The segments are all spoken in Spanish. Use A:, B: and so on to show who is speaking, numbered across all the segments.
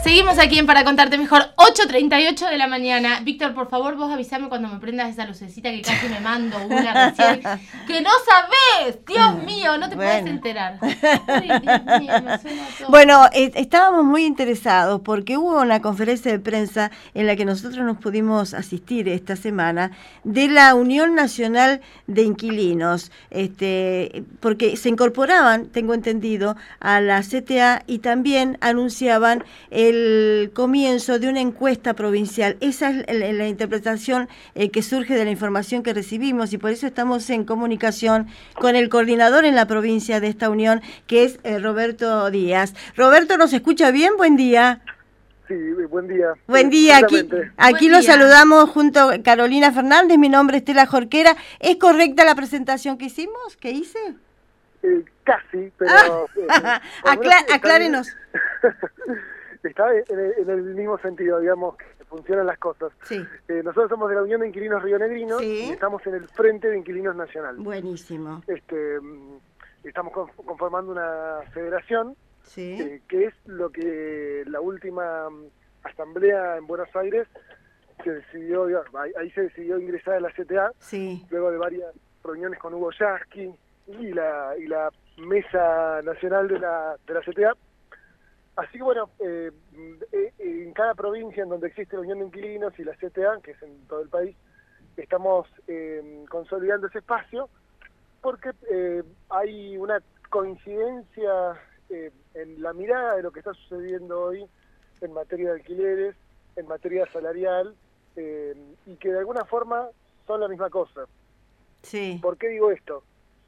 A: Seguimos aquí en Para Contarte Mejor, 8:38 de la mañana. Víctor, por favor, vos avísame cuando me prendas esa lucecita que casi me mando una recién. ¡Que no sabés! ¡Dios mío! No te puedes enterar. Uy, Dios mío, me suena todo.
B: Bueno, estábamos muy interesados porque hubo una conferencia de prensa en la que nosotros nos pudimos asistir esta semana de la Unión Nacional de Inquilinos, porque se incorporaban, tengo entendido, a la CTA y también anunciaban el comienzo de una encuesta provincial. Esa es la interpretación que surge de la información que recibimos y por eso estamos en comunicación con el coordinador en la provincia de esta unión, que es Roberto Díaz. Roberto, ¿nos escucha bien? Buen día.
C: Sí, buen día.
B: Buen día, aquí los saludamos junto a Carolina Fernández, mi nombre es Estela Jorquera. ¿Es correcta la presentación que hicimos, que hice?
C: Casi, pero...
B: aclárenos.
C: Está en el mismo sentido, digamos, que funcionan las cosas.
B: Sí.
C: Nosotros somos de la Unión de Inquilinos Rionegrinos y estamos en el Frente de Inquilinos Nacional.
B: Buenísimo.
C: Estamos conformando una federación, que es lo que la última asamblea en Buenos Aires se decidió, ahí se decidió ingresar a la CTA, luego de varias reuniones con Hugo Yasky y la Mesa Nacional de la CTA. Así que bueno, en cada provincia en donde existe la Unión de Inquilinos y la CTA, que es en todo el país, estamos consolidando ese espacio porque hay una coincidencia en la mirada de lo que está sucediendo hoy en materia de alquileres, en materia salarial, y que de alguna forma son la misma cosa.
B: Sí.
C: ¿Por qué digo esto?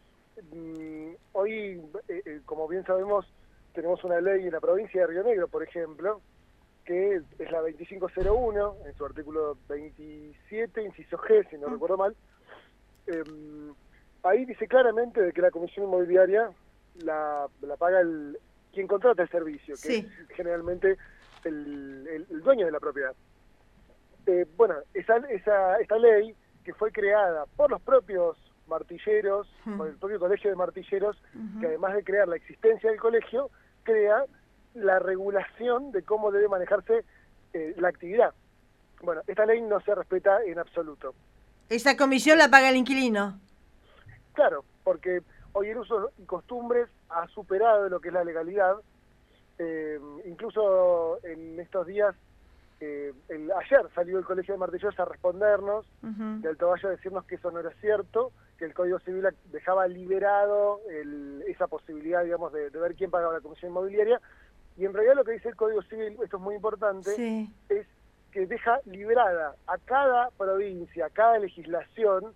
C: Hoy, como bien sabemos, tenemos una ley en la provincia de Río Negro, por ejemplo, que es la 2501, en su artículo 27, inciso G, si no recuerdo mal. Ahí dice claramente de que la comisión inmobiliaria la paga quien contrata el servicio, que es generalmente el dueño de la propiedad. Bueno, esta ley, que fue creada por los propios martilleros, por el propio colegio de martilleros, que además de crear la existencia del colegio, crea la regulación de cómo debe manejarse la actividad. Bueno, esta ley no se respeta en absoluto.
B: ¿Esa comisión la paga el inquilino?
C: Claro, porque hoy el uso y costumbres ha superado lo que es la legalidad. Incluso en estos días, ayer salió el Colegio de Martilleros a respondernos, de Alto Valle a decirnos que eso no era cierto, que el Código Civil dejaba liberado esa posibilidad, digamos, de ver quién pagaba la comisión inmobiliaria. Y en realidad lo que dice el Código Civil, esto es muy importante, es que deja liberada a cada provincia, a cada legislación,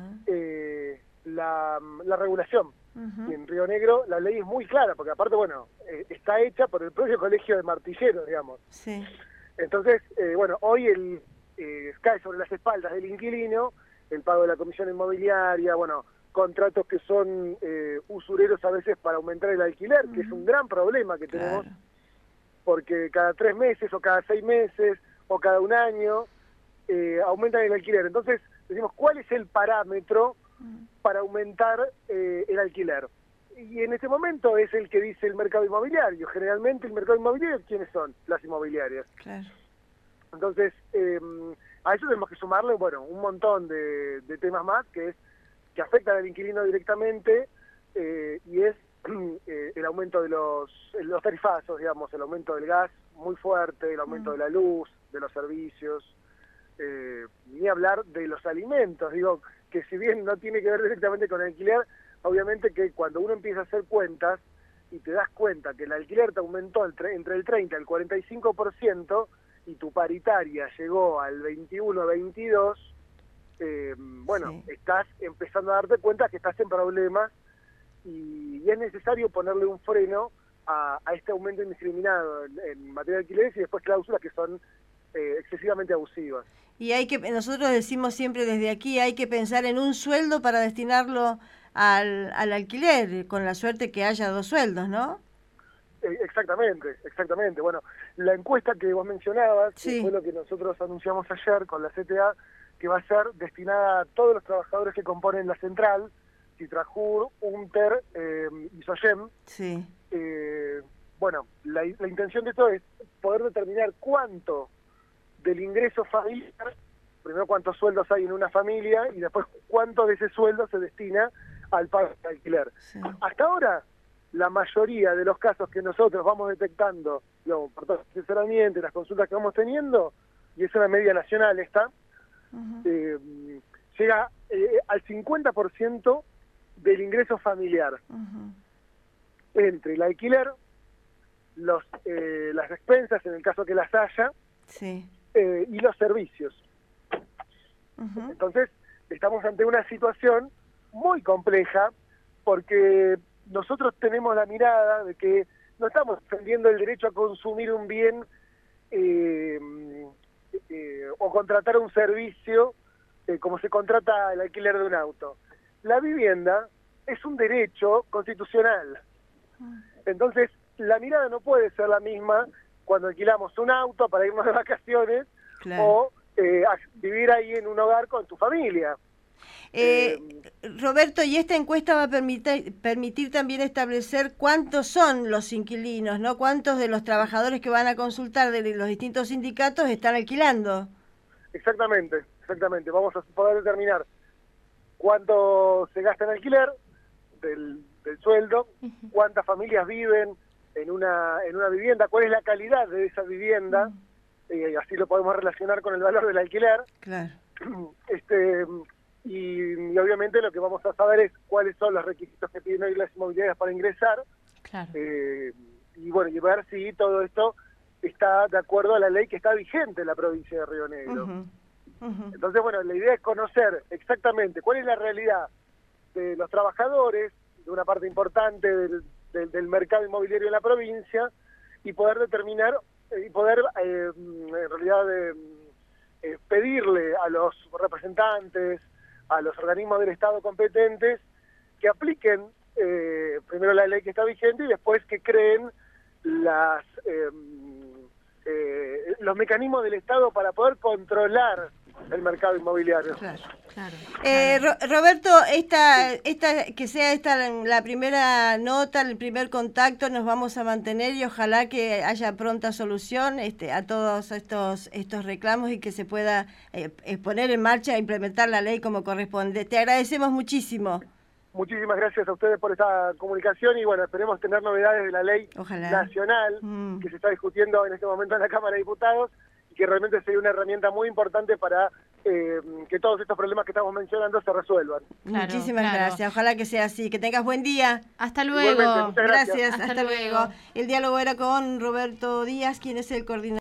C: la regulación. Y en Río Negro la ley es muy clara, porque aparte, bueno, está hecha por el propio colegio de martilleros, digamos. Entonces, bueno, hoy cae sobre las espaldas del inquilino el pago de la comisión inmobiliaria, bueno, contratos que son usureros a veces para aumentar el alquiler, que es un gran problema que tenemos, porque cada 3 meses o cada 6 meses o cada un año aumentan el alquiler. Entonces, decimos, ¿cuál es el parámetro para aumentar el alquiler? Y en este momento es el que dice el mercado inmobiliario. Generalmente el mercado inmobiliario, ¿quiénes son? Las inmobiliarias. Claro. Entonces, a eso tenemos que sumarle, bueno, un montón de temas más que afectan al inquilino directamente, y es el aumento de los tarifazos, digamos, el aumento del gas muy fuerte, el aumento de la luz, de los servicios, ni hablar de los alimentos, digo, que si bien no tiene que ver directamente con el alquiler, obviamente que cuando uno empieza a hacer cuentas y te das cuenta que el alquiler te aumentó entre el 30 y el 45% y tu paritaria llegó al 21, 22, bueno, estás empezando a darte cuenta que estás en problemas y es necesario ponerle un freno a este aumento indiscriminado en materia de alquileres y después cláusulas que son excesivamente abusivas.
B: Y nosotros decimos siempre desde aquí, hay que pensar en un sueldo para destinarlo al alquiler, con la suerte que haya 2 sueldos, ¿no?
C: Exactamente. Bueno, la encuesta que vos mencionabas, que fue lo que nosotros anunciamos ayer con la CTA, que va a ser destinada a todos los trabajadores que componen la central, Citrajur, UNTER y SOYEM. bueno, la intención de esto es poder determinar cuánto del ingreso familiar, primero cuántos sueldos hay en una familia y después cuánto de ese sueldo se destina al pago de alquiler. Sí. Hasta ahora, la mayoría de los casos que nosotros vamos detectando, digamos, por todo el asesoramiento y las consultas que vamos teniendo, y es una media nacional esta, llega al 50% del ingreso familiar, entre el alquiler, las expensas, en el caso que las haya, sí, y los servicios. Entonces, estamos ante una situación muy compleja, porque nosotros tenemos la mirada de que no estamos defendiendo el derecho a consumir un bien o contratar un servicio como se contrata el alquiler de un auto. La vivienda es un derecho constitucional. Entonces, la mirada no puede ser la misma cuando alquilamos un auto para irnos de vacaciones, claro, o vivir ahí en un hogar con tu familia.
B: Roberto, y esta encuesta va a permitir también establecer cuántos son los inquilinos, ¿no? Cuántos de los trabajadores que van a consultar de los distintos sindicatos están alquilando.
C: Exactamente. Vamos a poder determinar cuánto se gasta en alquiler del sueldo, cuántas familias viven en una vivienda, cuál es la calidad de esa vivienda, así lo podemos relacionar con el valor del alquiler. Claro. Y obviamente lo que vamos a saber es cuáles son los requisitos que piden hoy las inmobiliarias para ingresar. Claro. Y bueno, y ver si todo esto está de acuerdo a la ley que está vigente en la provincia de Río Negro. Entonces, bueno, la idea es conocer exactamente cuál es la realidad de los trabajadores, de una parte importante del mercado inmobiliario en la provincia, y poder determinar, y poder en realidad pedirle a los representantes, a los organismos del Estado competentes, que apliquen primero la ley que está vigente y después que creen los mecanismos del Estado para poder controlar el mercado inmobiliario.
B: Claro. Roberto, que sea esta la primera nota, el primer contacto, nos vamos a mantener y ojalá que haya pronta solución a todos estos reclamos y que se pueda poner en marcha e implementar la ley como corresponde. Te agradecemos muchísimo.
C: Muchísimas gracias a ustedes por esta comunicación y bueno, esperemos tener novedades de la ley nacional que se está discutiendo en este momento en la Cámara de Diputados y que realmente sería una herramienta muy importante para que todos estos problemas que estamos mencionando se resuelvan.
B: Claro, Muchísimas gracias, ojalá que sea así, que tengas buen día.
A: Hasta luego.
B: Gracias, hasta luego. El diálogo era con Roberto Díaz, quien es el coordinador